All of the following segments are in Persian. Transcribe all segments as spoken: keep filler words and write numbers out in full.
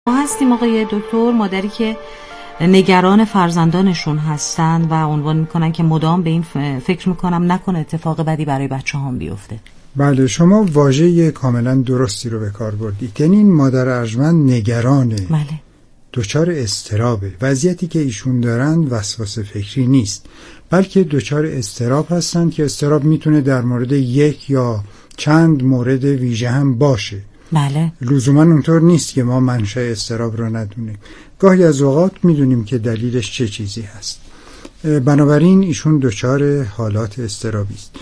ما هستیم آقای دکتر، مادری که نگران فرزندانشون هستن و عنوان میکنن که مدام به این فکر میکنم نکنه اتفاق بدی برای بچه هم بیفته. بله، شما واژه کاملا درستی رو به کار بردید. یعنی این مادر ارجمند نگرانه، بله، دچار اضطرابه. وضعیتی که ایشون دارن وسواس فکری نیست، بلکه دچار اضطراب هستن که اضطراب میتونه در مورد یک یا چند مورد ویژه هم باشه. بله، لزوما اونطور نیست که ما منشأ اضطراب رو ندونیم. گاهی از اوقات میدونیم که دلیلش چه چیزی هست. بنابراین ایشون دچار حالات اضطرابی است.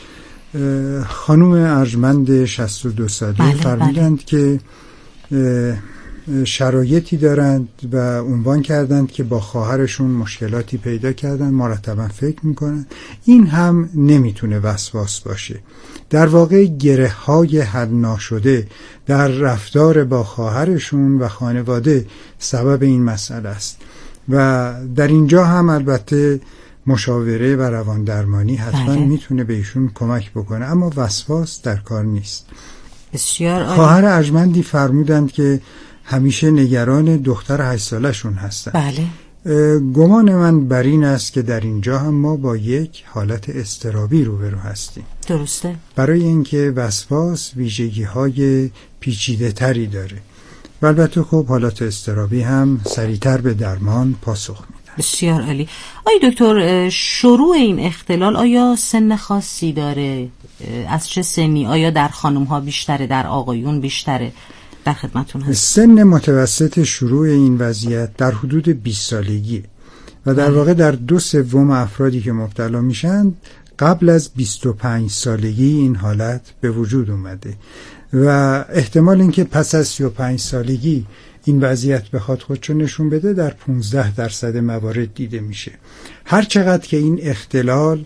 خانم ارجمند شصت و دو ساله بله، فرمودند بله. که شرایطی دارند و عنوان کردند که با خواهرشون مشکلاتی پیدا کردن، مرتبا فکر میکنن. این هم نمیتونه وسواس باشه. در واقع گره های حل ناشده در رفتار با خواهرشون و خانواده سبب این مسئله است و در اینجا هم البته مشاوره و روان درمانی حتما بله. میتونه به ایشون کمک بکنه، اما وسواس در کار نیست. بسیار عالی. خواهر ارجمندی فرمودند که همیشه نگران دختر هشت سالشون هستن. بله. گمان من بر این است که در اینجا هم ما با یک حالت اضطرابی روبرو هستیم. درسته. برای اینکه وسواس ویژگی های پیچیده تری داره و البته خب حالت اضطرابی هم سریعتر به درمان پاسخ میدن. بسیار عالی. آیا دکتر، شروع این اختلال آیا سن خاصی داره؟ از چه سنی؟ آیا در خانم ها بیشتره، در آقایون بیشتره؟ در خدمتون هست. سن متوسط شروع این وضعیت در حدود بیست سالگی و در واقع در دو سوم افرادی که مبتلا میشن قبل از بیست و پنج سالگی این حالت به وجود اومده و احتمال اینکه پس از سی و پنج سالگی این وضعیت بخواد خودشو نشون بده در پانزده درصد موارد دیده میشه. هر چقدر که این اختلال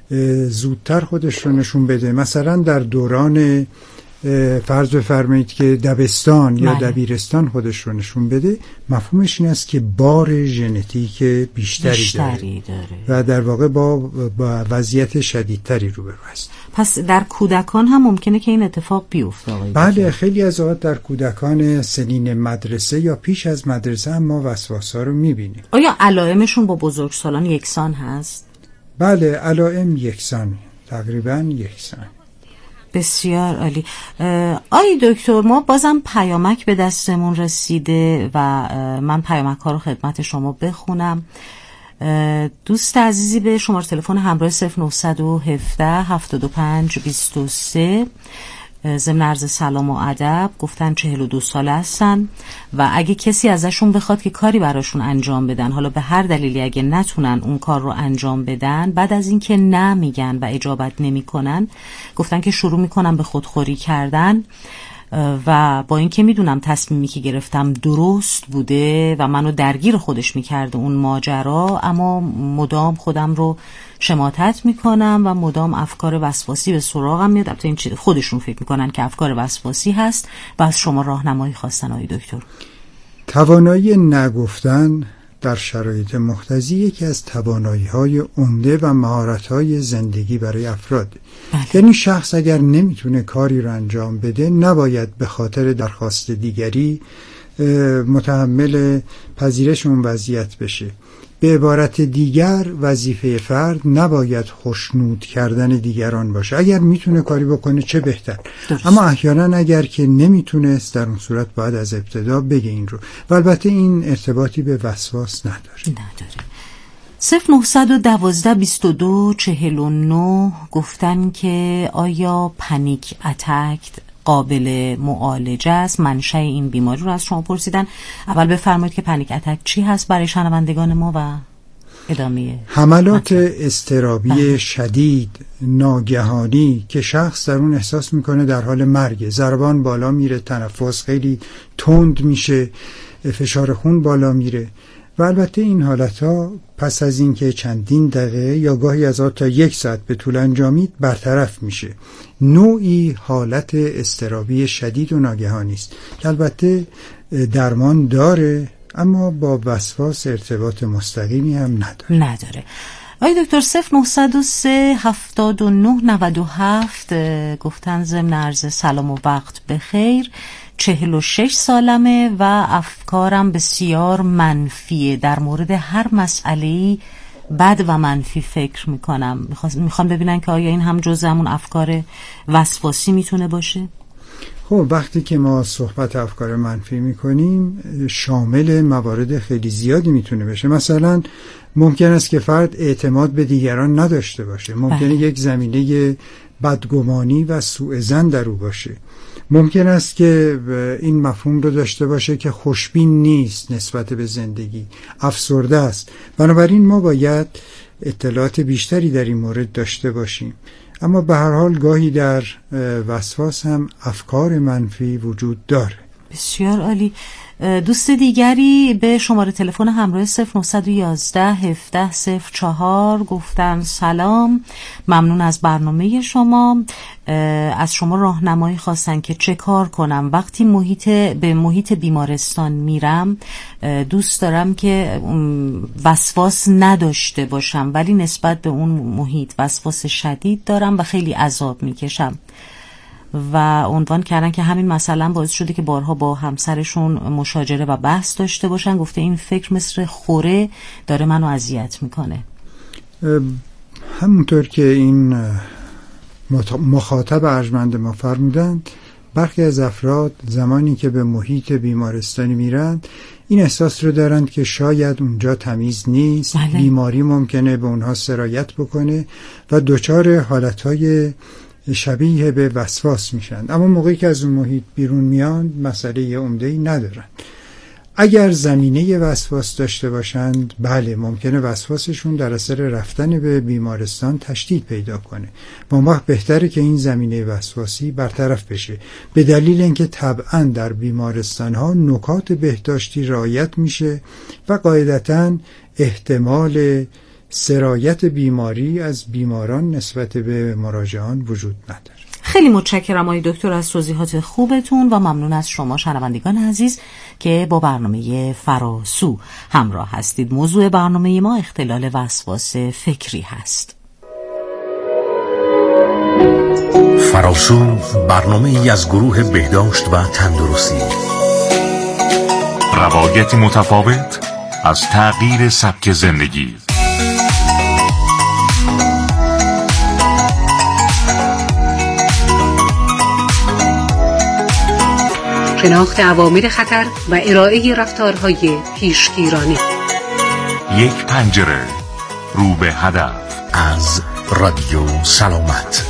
زودتر خودش رو نشون بده، مثلا در دوران فرض بفرمایید که دبستان یا بله. دبیرستان خودش رو نشون بده، مفهومش این است که بار ژنتیک بیشتری, بیشتری داره. داره و در واقع با, با وضعیت شدیدتری روبرو است. پس در کودکان هم ممکنه که این اتفاق بیفته؟ بله، خیلی از اوقات در کودکان سنین مدرسه یا پیش از مدرسه هم ما وسواس‌ها رو می‌بینیم. آیا علائمشون با بزرگسالان یکسان هست؟ بله، علائم یکسان، تقریباً یکسان. بسیار عالی. آی دکتر، ما بازم پیامک به دستمون رسیده و من پیامک ها رو خدمت شما بخونم. دوست عزیزی به شماره تلفن همراه صفر نه یک هفت هفتاد و پنج بیست و سه ضمن عرض سلام و ادب گفتن چهل و دو ساله هستن و اگه کسی ازشون بخواد که کاری براشون انجام بدن، حالا به هر دلیلی اگه نتونن اون کار رو انجام بدن، بعد از اینکه نه میگن و اجابت نمیکنن، گفتن که شروع میکنن به خودخوری کردن و با اینکه میدونم تصمیمی که گرفتم درست بوده و منو درگیر خودش میکرده اون ماجرا، اما مدام خودم رو شماتت میکنم و مدام افکار وسواسی به سراغم میاد. البته این خودشون فکر میکنن که افکار وسواسی هست و از شما راهنمایی خواستن آقای دکتر. توانایی نگفتن در شرایط مختزی یکی از توانایی‌های عمده و مهارت‌های زندگی برای افراد. بله. یعنی شخص اگر نمیتونه کاری رو انجام بده، نباید به خاطر درخواست دیگری متحمل پذیرش اون وضعیت بشه. به عبارت دیگر، وظیفه فرد نباید خوشنود کردن دیگران باشه. اگر میتونه کاری بکنه چه بهتر. درست. اما احیانا اگر که نمیتونست، در اون صورت باید از ابتدا بگه این رو. و البته این ارتباطی به وسواس نداره. نداره. صفر نه یک دو بیست و دو چهل و نه گفتن که آیا پنیک اتک قابل معالجه است؟ منشأ این بیماری رو از شما پرسیدن. اول بفرمایید که پنیک اتک چی هست برای شنوندگان ما و ادامه. حملات اضطرابی شدید ناگهانی که شخص در اون احساس میکنه در حال مرگ، ضربان بالا میره، تنفس خیلی تند میشه، فشار خون بالا میره و البته این حالتها پس از اینکه چندین دقیقه یا گاهی از آن تا یک ساعت به طول انجامید برطرف میشه. نوعی حالت اضطرابی شدید و ناگهانی است که البته درمان داره، اما با وسواس ارتباط مستقیمی هم نداره. نداره. آقای دکتر، صفر نه صفر سه هفتاد و نه نود و هفت گفتن ضمن عرض سلام و وقت بخیر چهل و شش سالمه و افکارم بسیار منفیه. در مورد هر مسئله‌ای بد و منفی فکر میکنم. میخوام ببینم که آیا این هم جزء همون افکار وسواسی میتونه باشه؟ خب وقتی که ما صحبت افکار منفی میکنیم شامل موارد خیلی زیادی میتونه بشه. مثلا ممکن است که فرد اعتماد به دیگران نداشته باشه، ممکنه بله. یک زمینه بدگمانی و سوء ظن در او باشه. ممکن است که این مفهوم رو داشته باشه که خوشبین نیست نسبت به زندگی، افسرده است. بنابراین ما باید اطلاعات بیشتری در این مورد داشته باشیم. اما به هر حال گاهی در وسواس هم افکار منفی وجود داره. بسیار عالی. دوست دیگری به شماره تلفن همراه صفر نه یک یک هفده صفر چهار گفتن سلام، ممنون از برنامه شما. از شما راهنمایی خواستن که چه کار کنم وقتی محیط به محیط بیمارستان میرم. دوست دارم که وسواس نداشته باشم ولی نسبت به اون محیط وسواس شدید دارم و خیلی عذاب میکشم و عنوان کردن که همین مثلا باعث شده که بارها با همسرشون مشاجره و بحث داشته باشن. گفته این فکر مثل خوره داره منو اذیت میکنه. همونطور که این مخاطب ارجمند ما فرمودند، برخی از افراد زمانی که به محیط بیمارستانی میرند این احساس رو دارند که شاید اونجا تمیز نیست، بله. بیماری ممکنه به اونها سرایت بکنه و دچار حالتهای شبیه به وسواس میشن. اما موقعی که از اون محیط بیرون میان مسئله عمده‌ای ندارن. اگر زمینه وسواس داشته باشند بله ممکنه وسواسشون در اثر رفتن به بیمارستان تشدید پیدا کنه و اون وقت بهتره که این زمینه وسواسی برطرف بشه، به دلیل اینکه طبعا در بیمارستان ها نکات بهداشتی رعایت میشه و قاعدتاً احتمال سرایت بیماری از بیماران نسبت به مراجعان وجود نداره. خیلی متشکرم آقای دکتر از توضیحات خوبتون و ممنون از شما شنوندگان عزیز که با برنامه فراسو همراه هستید. موضوع برنامه ما اختلال وسواس فکری هست. فراسو برنامه‌ای از گروه بهداشت و تندرستی. روایت متفاوت از تغییر سبک زندگی. شناخت عوامل خطر و ارائه رفتارهای پیشگیرانه. یک پنجره رو به هدف از رادیو سلامت.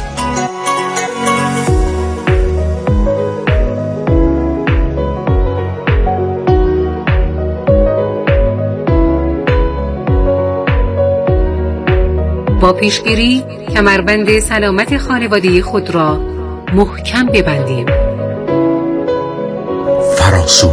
با پیشگیری کمربند سلامت خانواده خود را محکم ببندیم. فراسو.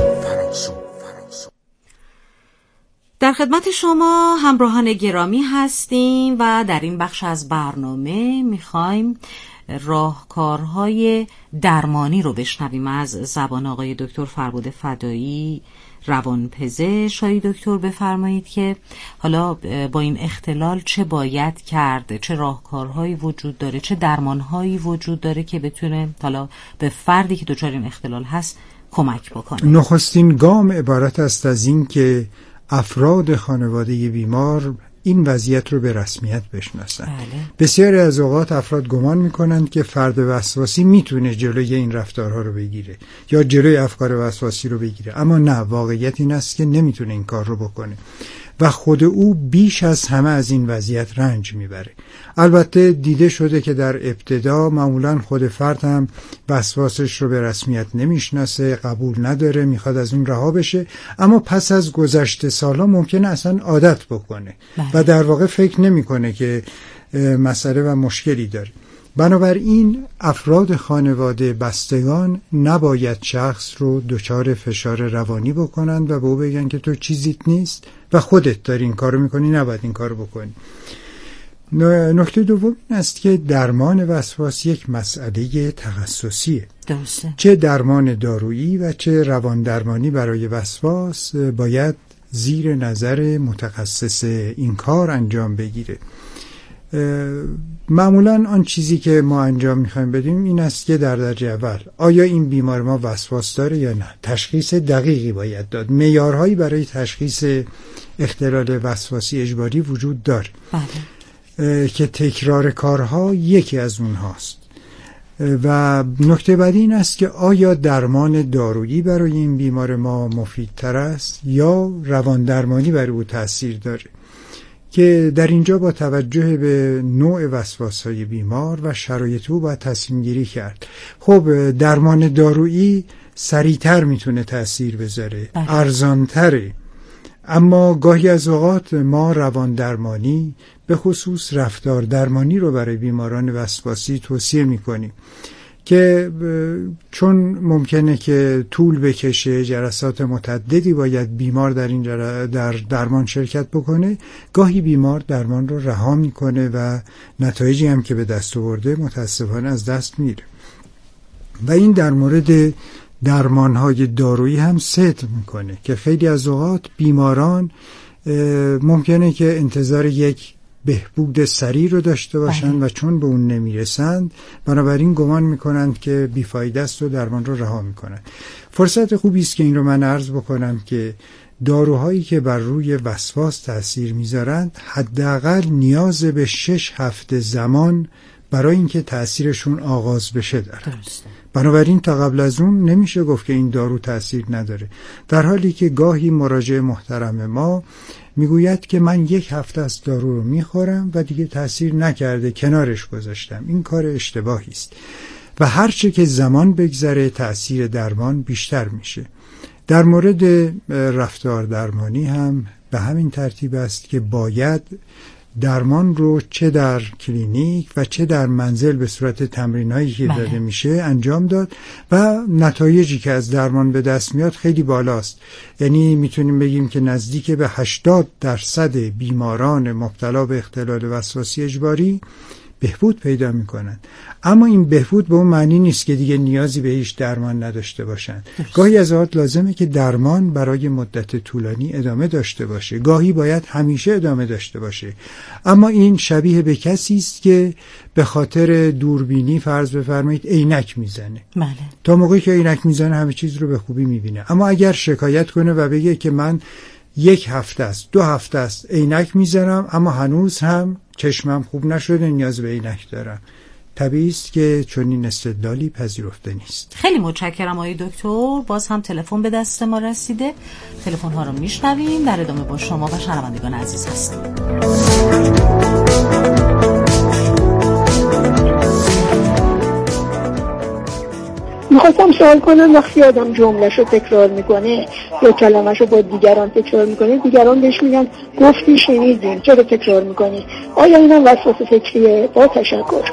در خدمت شما همراهان گرامی هستیم و در این بخش از برنامه میخوایم راهکارهای درمانی رو بشنویم از زبان آقای دکتر فربود فدایی روانپزشک. آقای دکتر بفرمایید که حالا با این اختلال چه باید کرد، چه راهکارهایی وجود داره، چه درمانهایی وجود داره که بتونه حالا به فردی که دچار این اختلال هست کمک بکنه. نخستین گام عبارت است از این که افراد خانواده بیمار این وضعیت رو به رسمیت بشناسن. بله. بسیاری از اوقات افراد گمان میکنند که فرد وسواسی میتونه جلوی این رفتارها رو بگیره یا جلوی افکار وسواسی رو بگیره، اما نه، واقعیت این است که نمیتونه این کار رو بکنه و خود او بیش از همه از این وضعیت رنج میبره. البته دیده شده که در ابتدا معمولا خود فرد هم وسواسش رو به رسمیت نمیشناسه، قبول نداره، میخواد از اون رها بشه، اما پس از گذشت سالها ممکنه اصلا عادت بکنه بله. و در واقع فکر نمیکنه که مسئله و مشکلی داره. بنابراین افراد خانواده بستگان نباید شخص رو دچار فشار روانی بکنند و به او بگن که تو چیزیت نیست و خودت داری این کارو میکنی، نباید این کارو بکنی. نکته دوم این است که درمان وسواس یک مسئله تخصصیه. درسته. چه درمان دارویی و چه روان درمانی برای وسواس باید زیر نظر متخصص این کار انجام بگیره. معمولا آن چیزی که ما انجام میخوایم بدیم این است که در درجه اول آیا این بیمار ما وسواس داره یا نه. تشخیص دقیقی باید داد. معیارهایی برای تشخیص اختلال وسواسی اجباری وجود داره بله. که تکرار کارها یکی از اونهاست. و نکته بعدی این است که آیا درمان دارویی برای این بیمار ما مفیدتر است یا روان درمانی برای او تأثیر داره، که در اینجا با توجه به نوع وسواس‌های بیمار و شرایط او باید تصمیم گیری کرد. خب درمان دارویی سریعتر میتونه تأثیر بذاره، ارزانتره، اما گاهی از اوقات ما روان درمانی به خصوص رفتار درمانی رو برای بیماران وسواسی توصیه میکنیم که چون ممکنه که طول بکشه، جلسات متعددی باید بیمار در این در درمان شرکت بکنه، گاهی بیمار درمان رو رها میکنه و نتایجی هم که به دست آورده متاسفانه از دست میره. و این در مورد درمانهای دارویی هم صدق میکنه که خیلی از اوقات بیماران ممکنه که انتظار یک بهبود سریع رو داشته باشند و چون به اون نمیرسند بنابراین گمان میکنند که بیفایده است و درمان رو رها میکنند. فرصت خوبی است که این رو من عرض بکنم که داروهایی که بر روی وسواس تأثیر میذارند حداقل نیاز به شش هفته زمان برای اینکه تأثیرشون آغاز بشه دارند. درسته. بنابراین تا قبل از اون نمیشه گفت که این دارو تأثیر نداره، در حالی که گاهی مراجع محترم ما میگوید که من یک هفته از دارو رو میخورم و دیگه تأثیر نکرده، کنارش گذاشتم. این کار اشتباهی است و هرچه که زمان بگذره تأثیر درمان بیشتر میشه. در مورد رفتار درمانی هم به همین ترتیب است که باید درمان رو چه در کلینیک و چه در منزل به صورت تمرینایی که داده میشه انجام داد و نتایجی که از درمان به دست میاد خیلی بالاست. یعنی میتونیم بگیم که نزدیک به هشتاد درصد بیماران مبتلا به اختلال وسواسی اجباری بهبود پیدا میکنن. اما این بهبود به اون معنی نیست که دیگه نیازی به هیچ درمان نداشته باشن. گاهی از اوقات لازمه که درمان برای مدت طولانی ادامه داشته باشه، گاهی باید همیشه ادامه داشته باشه. اما این شبیه به کسی است که به خاطر دوربینی فرض بفرمایید عینک میزنه. بله. تا موقعی که عینک میزنه همه چیز رو به خوبی میبینه، اما اگر شکایت کنه و بگه که من یک هفته است، دو هفته است عینک میزنم اما هنوز هم چشمم خوب نشده، نیاز به عینک دارم، طبیعی است که چنین استدلالی پذیرفته نیست. خیلی متشکرم آقای دکتر. باز هم تلفن به دست ما رسیده، تلفن ها رو میشنویم. در ادامه با شما و شنوندگان عزیز هستیم. میخواستم سوال کنم وقتی آدم جمله‌ش رو تکرار میکنه یا کلمه‌ش رو با دیگران تکرار میکنه، دیگران بهش میگن گفتی شنیدیم چرا تکرار میکنی؟ آیا این هم وسواس فکریه؟ با تشکر.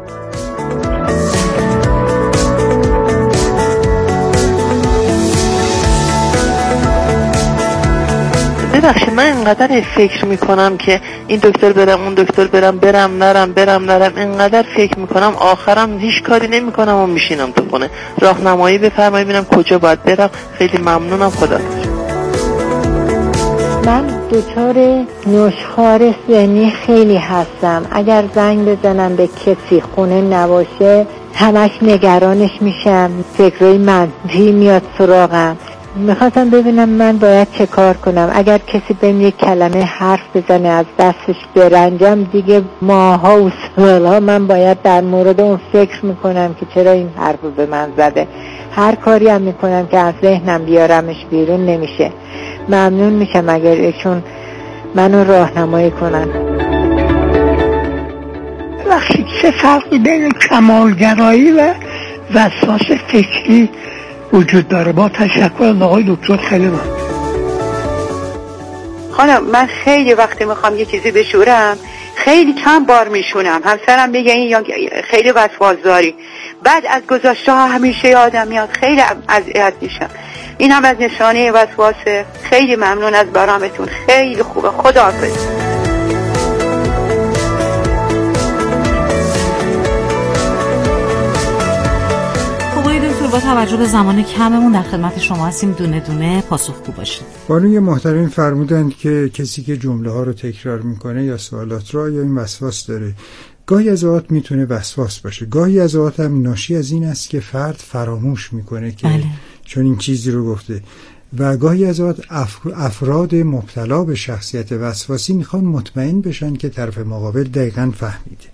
ببخشید من اینقدر فکر میکنم که این دکتر برم اون دکتر برم برم نرم برم نرم اینقدر فکر میکنم آخرم هیچ کاری نمیکنم و میشینم تو خونه. راهنمایی بفرمایید ببینم کجا باید برم. خیلی ممنونم. خدا. من دچار نشخوار ذهنی خیلی هستم. اگر زنگ بزنم به کسی خونه نباشه همش نگرانش میشم، فکرای منفی میاد سراغم. میخواستم ببینم من باید چه کار کنم. اگر کسی بهم یک کلمه حرف بزنه از دستش برنجم، دیگه ماها و سالها من باید در مورد اون فکر میکنم که چرا این حرف به من زده. هر کاری هم میکنم که از ذهنم بیارمش بیرون نمیشه. ممنون میشم اگر ایشون منو راهنمایی کنن. بخشید چه فرقی بین کمالگرایی و وسواس فکری وجود داره؟ با تشکر آقای دکتر. خیلی ممنون. خانم من خیلی وقتی میخوام یه چیزی بشورم خیلی چند بار میشونم، همسرم میگه این یا خیلی وسواس داری. بعد از گذشته ها همیشه یادم میاد، خیلی اذیت میشم. این هم از نشانه وسواسه. خیلی ممنون از برنامه‌تون، خیلی خوبه. خداحافظ. دکتر با توجه به زمان کممون در خدمت شما هستیم، دونه دونه پاسخگو باشید. بانوی محترم فرمودند که کسی که جمله ها رو تکرار میکنه یا سوالات رو یا این وسواس داره. گاهی از اوقات میتونه وسواس باشه، گاهی از اوقات هم ناشی از این است که فرد فراموش میکنه که بله. چون این چیزی رو گفته، و گاهی از اوقات افراد مبتلا به شخصیت وسواسی میخوان مطمئن بشن که طرف مقابل دقیقاً فهمیده.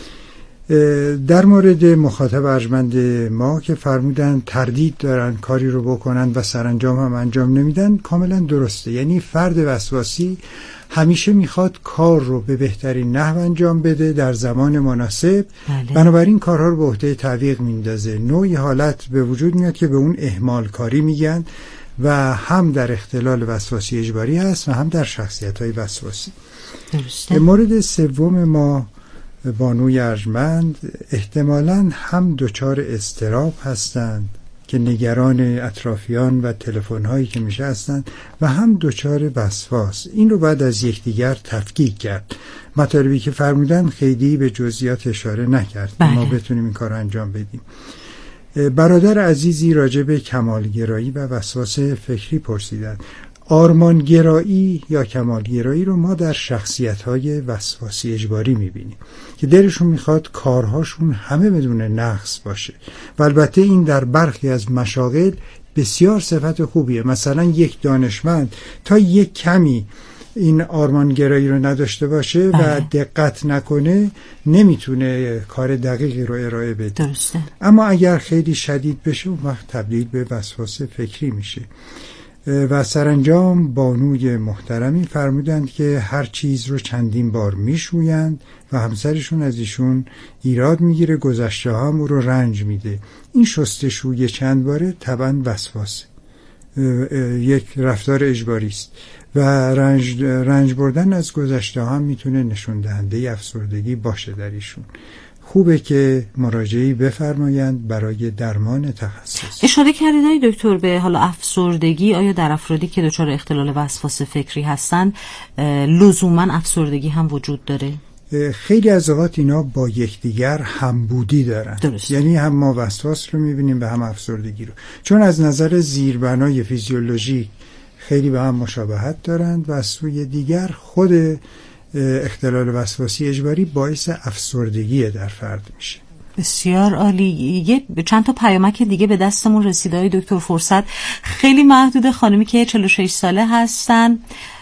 در مورد مخاطب ارجمند ما که فرمودن تردید دارن کاری رو بکنن و سرانجام هم انجام نمیدن، کاملا درسته. یعنی فرد وسواسی همیشه میخواد کار رو به بهترین نحو انجام بده در زمان مناسب، بله. بنابراین کارها رو به عهده تعویق میندازه. نوعی حالت به وجود میاد که به اون اهمال کاری میگن و هم در اختلال وسواسی اجباری هست و هم در شخصیت‌های وسواسی. درسته. مورد سوم ما بانوی ارجمند احتمالاً هم دچار اضطراب هستند که نگران اطرافیان و تلفن‌هایی که میشه هستند و هم دچار وسواس. این رو بعد از یکدیگر تفکیک کرد. مطالبی که فرمودن خیلی به جزئیات اشاره نکرد، بله. ما بتونیم این کار رو انجام بدیم. برادر عزیزی راجع به کمالگرایی و وسواس فکری پرسیدند. آرمانگرایی یا کمالگرایی رو ما در شخصیت‌های وسواسی اجباری می‌بینیم که دلشون میخواد کارهاشون همه بدون نقص باشه و البته این در برخی از مشاغل بسیار صفت خوبیه. مثلا یک دانشمند تا یک کمی این آرمانگرایی رو نداشته باشه و دقت نکنه نمیتونه کار دقیقی رو ارائه بده. درسته. اما اگر خیلی شدید بشه اون وقت تبدیل به وسواس فکری میشه. و سرانجام بانوی محترمی فرمودند که هر چیز رو چندین بار میشویند و همسرشون از ایشون ایراد میگیره، گذشته ها هم رو رنج میده. این شستشوی چند باره طبعا وسواس، یک رفتار اجباری است و رنج, رنج بردن از گذشته ها هم میتونه نشون دهنده افسردگی باشه در ایشون. خوبه که مراجعی بفرمایند برای درمان تخصص. اشاره کردید های دکتر به حالا افسردگی، آیا در افرادی که دچار اختلال وسواس فکری هستن لزوما افسردگی هم وجود داره؟ خیلی از اوقات اینا با یکدیگر همبودی دارن. درست. یعنی هم ما وسواس رو میبینیم و هم افسردگی رو، چون از نظر زیربنای فیزیولوژیک خیلی به هم مشابهت دارند و از سوی دیگر خود اختلال وسواسی اجباری باعث افسردگی در فرد میشه. بسیار عالی. یه چند تا پیامک دیگه به دستمون رسیده های دکتر، فرصت خیلی محدود. خانمی که چهل و شش ساله هستن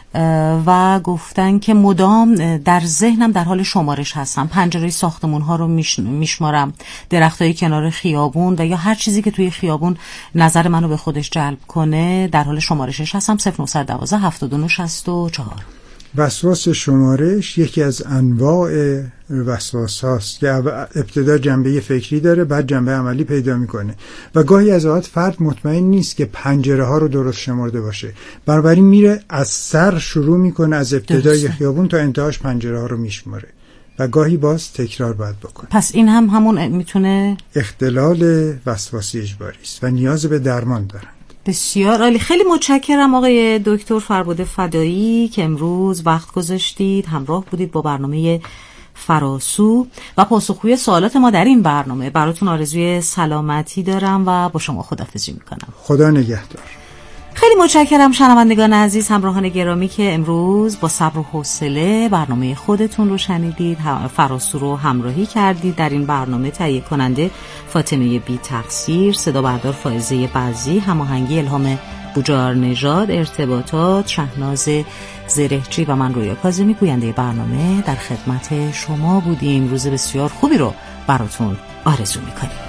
و گفتن که مدام در ذهنم در حال شمارش هستم، پنجره ساختمون ها رو میشمارم، درختای کنار خیابون و یا هر چیزی که توی خیابون نظر منو به خودش جلب کنه در حال شمارشش هستم. صفر نه یک دو هفتاد و نه شصت و چهار. وسواس شمارش یکی از انواع وسواس هاست که ابتدا جنبه فکری داره، بعد جنبه عملی پیدا میکنه و گاهی از اوقات فرد مطمئن نیست که پنجره ها رو درست شمرده باشه، بنابراین میره از سر شروع میکنه، از ابتدای خیابون تا انتهاش پنجره ها رو میشماره و گاهی باز تکرار باید بکنه. پس این هم همون میتونه اختلال وسواسی اجباری است و نیاز به درمان داره. بسیار عالی. خیلی متشکرم آقای دکتر فربد فدایی که امروز وقت گذاشتید، همراه بودید با برنامه فراسو و پاسخگوی سوالات ما در این برنامه. براتون آرزوی سلامتی دارم و با شما خداحافظی میکنم. خدا نگهدار. خیلی متشکرم شنوندگان عزیز، همراهان گرامی که امروز با صبر و حوصله برنامه خودتون رو شنیدید، فراسو رو همراهی کردید. در این برنامه تهیه کننده فاطمه بی تقصیر، صدا بردار فائزه بعضی، هماهنگی الهام بوجار نژاد، ارتباطات شهناز زرهچی و من رویا کاظمی گوینده برنامه در خدمت شما بودیم. روز بسیار خوبی رو براتون آرزو میکنیم.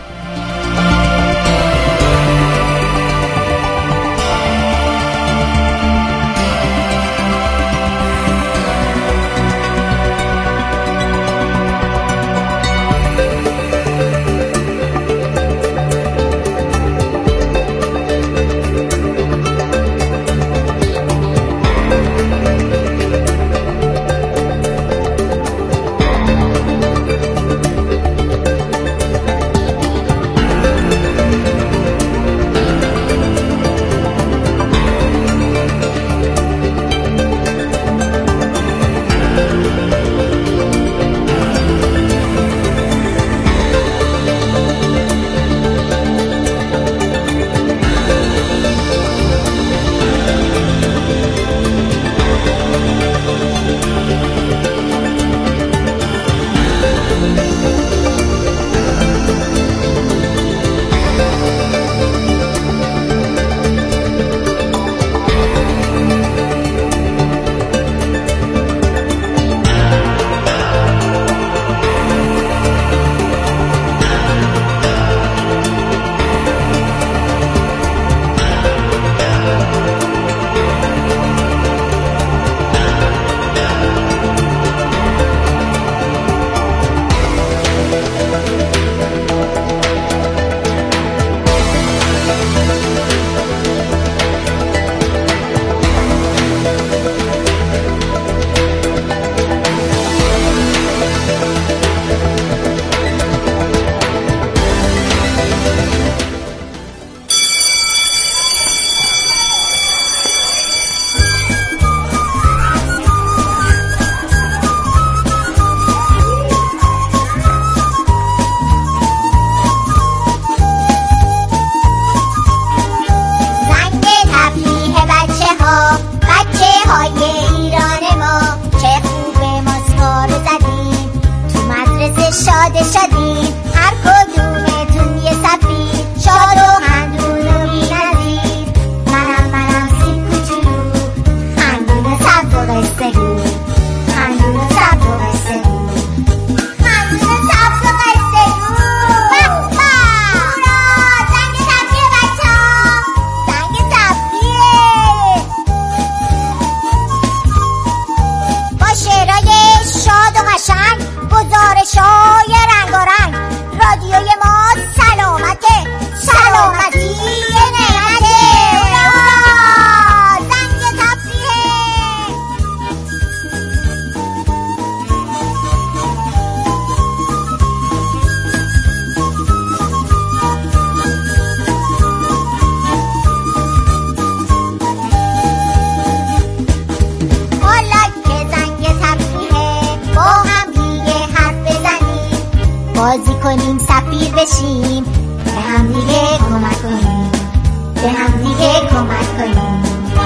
بازی کنیم، سفیر بشیم، به هم دیگه کمک کنیم، به هم دیگه کمک کنیم.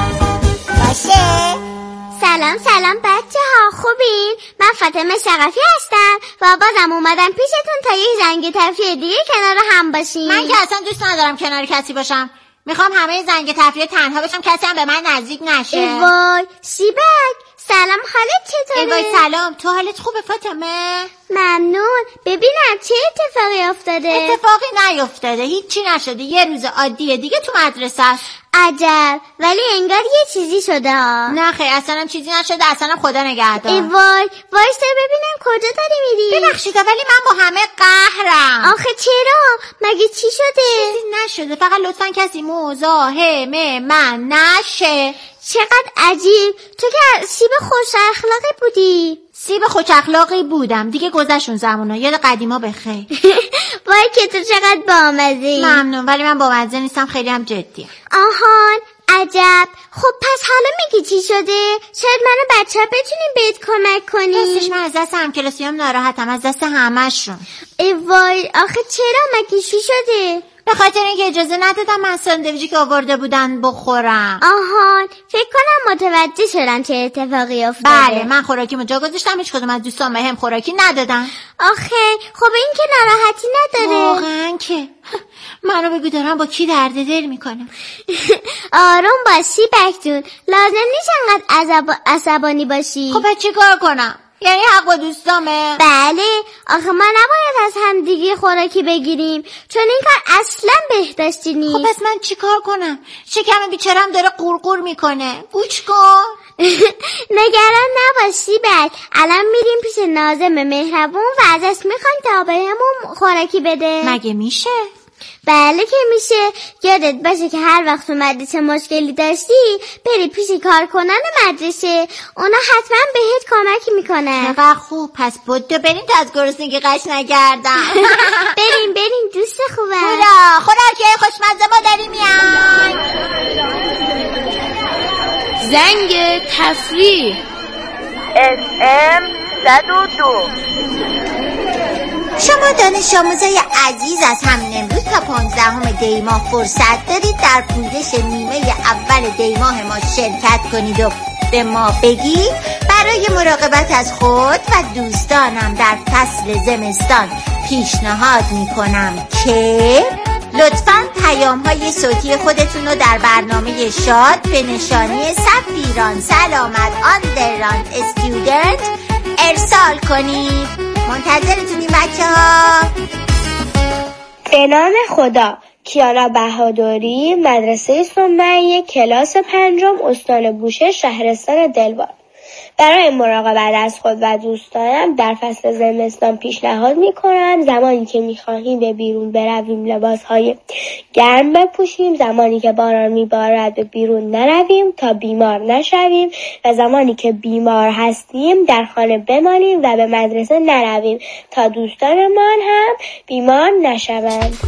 باشه. سلام سلام بچه ها، خوبین؟ من فاطمه شقفی هستم و بازم اومدم پیشتون تا یه زنگ تفریح دیگه کنار هم باشیم. من که اصلا دوست ندارم کنار کسی باشم، میخوام همه زنگ تفریح تنها باشم، کسی هم به من نزدیک نشه. ای وای سیبک، سلام، حالت چطوره؟ ای وای سلام، تو حالت خوبه فاطمه؟ ممنون. ببینم چه اتفاقی افتاده؟ اتفاقی نیفتاده، هیچی نشده، یه روز عادیه دیگه تو مدرسه است. عجب، ولی انگار یه چیزی شده ها. نه خیر، اصلا هم چیزی نشده، اصلا هم خدا نگهدار. ای وای، وایستا ببینم کجا داری میری؟ ببخشید ولی من با همه قهرم. آخه چرا؟ مگه چی شده؟ چیزی نشده، فقط لطفا کسی مزاحم من نشه. چقدر عجیب، تو که سیب خوش اخلاقی بودی. سیب خوش اخلاقی بودم دیگه، گذشون زمونا، یاد قدیما بخیر. وای که تو چقدر بامزه‌ای. ممنون، ولی من بامزه نیستم، خیلی هم جدیه. آهان، عجب. خب پس حالا میگی چی شده؟ شاید من و بچه ها بتونیم بهت کمک کنیم. راستش من از دست همکلاسیام ناراحتم، از دست همشون. ای وای، آخه چرا؟ مگه چی شده؟ به خاطر اینکه اجازه ندادم من ساندویچی که آورده بودن بخورم. آهان، فکر کنم متوجه شدم چه اتفاقی افتاده. بله، من خوراکیمو جا گذاشتم، هیچ کدوم از دوستان بهم خوراکی ندادن. آخه خب این که ناراحتی نداره. واقعا که منو بگو دارم با کی درد دل میکنم. آروم باشی بکتون، لازم نیست انقدر عصب... عصبانی باشی. خب چی کار کنم؟ یعنی حق با دوستامه؟ بله، آخه ما نباید از هم دیگه خوراکی بگیریم، چون این کار اصلا بهداشتی نیست. خب پس من چی کار کنم؟ شکم بیچارم داره قورقور میکنه، گوش کن. نگران نباشی بک، الان میریم پیش ناظم مهربون و ازش میخوایم تا بهمون خوراکی بده. مگه میشه؟ بله که میشه. یادت باشه که هر وقت تو مدرسه مشکلی داشتی بری پیش کارکنان مدرسه، اونا حتما بهت کمک میکنن. چقدر خوب، پس بدو بریم تا از گرسنگی قش نگردم. بریم بریم، دوست خوبم. خدا خوراکی خوشمزه ما داری میان. زنگ تفریح اس ام صد و دو. شما دانش آموزای عزیز از همین امروز تا پانزدهم دی ماه فرصت دارید در پوزش نیمه اول دی ماه ما شرکت کنید و به ما بگید برای مراقبت از خود و دوستانم در فصل زمستان پیشنهاد میکنم که لطفاً پیام های صوتی خودتون رو در برنامه شاد به نشانی سفیران سلامت آندرلاند استودنت ارسال کنید. منتظرتونیم بچه ها. به نام خدا. کیانا بهادری، مدرسه سنبعی، کلاس پنجم، استان بوشهر، شهرستان دلوار. برای مراقبت از خود و دوستانم در فصل زمستان پیشنهاد میکنم زمانی که میخواهیم به بیرون برویم لباسهای گرم بپوشیم، زمانی که باران میبارد به بیرون نرویم تا بیمار نشویم و زمانی که بیمار هستیم در خانه بمانیم و به مدرسه نرویم تا دوستانمان هم بیمار نشوند.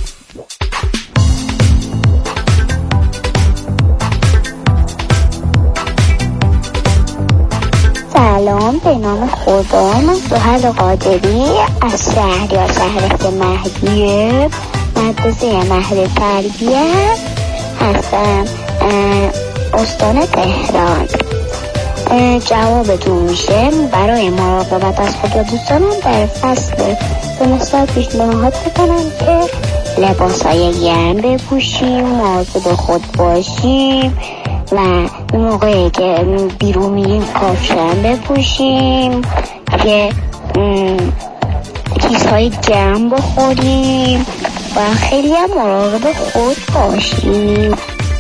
سلام، به نام خدا. من سهل قادری از شهریار شهرک مهدیه، مدرسه مهد تربیه هستم، استان تهران. جوابتون میشه برای مراقبت از خود و دوستانم در فصل زمستان پیشنهاد میکنم که لباسای گرم بپوشیم، مواظب خود باشیم و موقعی که بیرون میریم کفشم بپوشیم، که چیزهای گرم بخوریم و خیلی هم مراقب خود باشیم.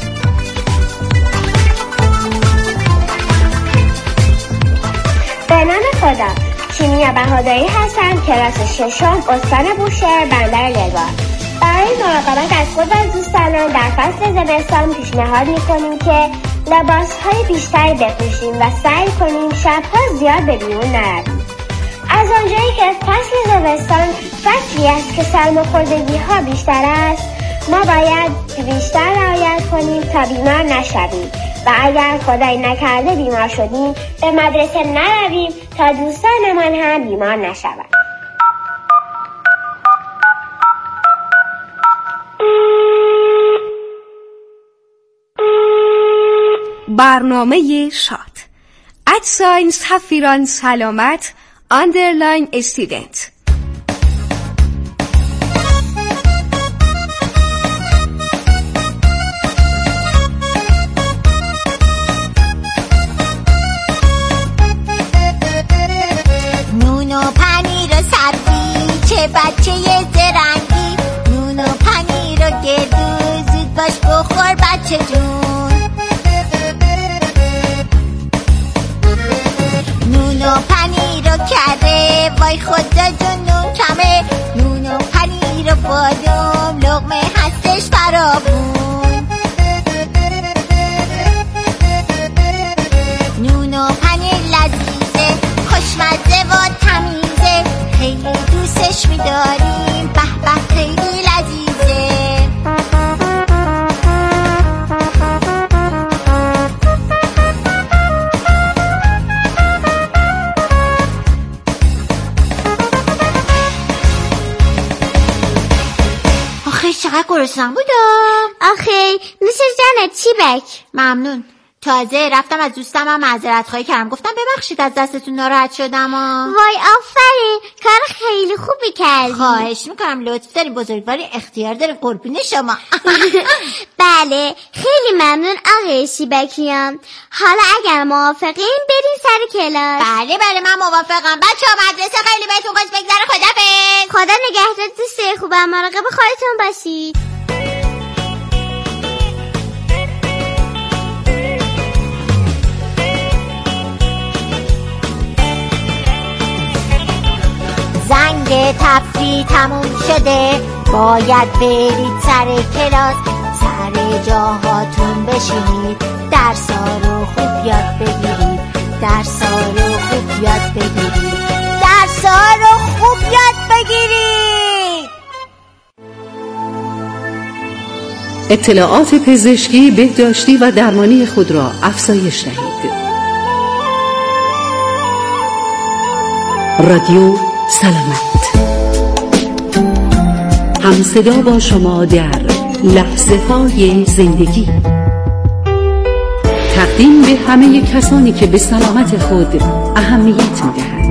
به نام خدا. کیمیا بهادری هستم، کلاس ششم، استان بوشهر، بندر دلوار. برای مراقبت از خود و دوستانم در فصل زمستان پیشنهاد میکنیم که لباسهای بیشتری بپوشیم و سعی کنیم شبها زیاد به بیرون نرویم. از آنجایی که فصل زمستان فصلی است که سرماخوردگی ها بیشتر است، ما باید بیشتر رعایت کنیم تا بیمار نشویم و اگر خدای نکرده بیمار شدیم به مدرسه نرویم تا دوستانمان هم بیمار نشوند. برنامه شاد ادساین سفیران سلامت اندرلاین استودنت. نون و پنیر و سبزی چه بچه زرنگی، نون و پنیر و گردو زود باش بخور بچه جون. نون و پنیر و کره وای خدا جون نون کمه، نون و پنیر و بادوم لقمه هستش فراوون. نون و پنیر لذیذه خوشمزه و تمیزه، خیلی دوستش می‌داریم به به خیلی لذیذه. آخه چقدر گرسنم بودم. آخه نوش جانت چی بک؟ ممنون. تازه رفتم از دوستم هم معذرت خواهی کردم، گفتم ببخشید از دستتون ناراحت شدم ها. وای آفرین، کار خیلی خوبی کردی. خواهش میکنم، لطف داری، بزرگواری اختیار داره، قربون شما. بله خیلی ممنون آقای شیبکیان. حالا اگر موافقین بریم سر کلاس. بله بله من موافقم. بچه‌ها مدرسه خیلی بهتون خوش بگذره. خدافظ. خدا نگهدار دوستای خوبم، مراقب خودتون باشید. زنگ تفریح تموم شده، باید برید سر کلاس. سر جاهاتون بشینید، درسا رو خوب یاد بگیرید، درسا رو خوب یاد بگیرید، درسا رو خوب یاد بگیرید. اطلاعات پزشکی، بهداشتی و درمانی خود را افزایش دهید. رادیو سلامت، همصدا با شما در لحظه های زندگی. تقدیم به همه کسانی که به سلامت خود اهمیت می‌دهند.